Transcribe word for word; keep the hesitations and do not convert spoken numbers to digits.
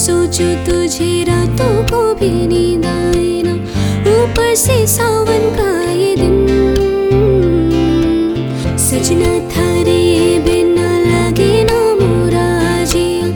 सोचो तुझे रातों को भी नींद आए ना, ऊपर से सावन का ये दिन। सजना थारे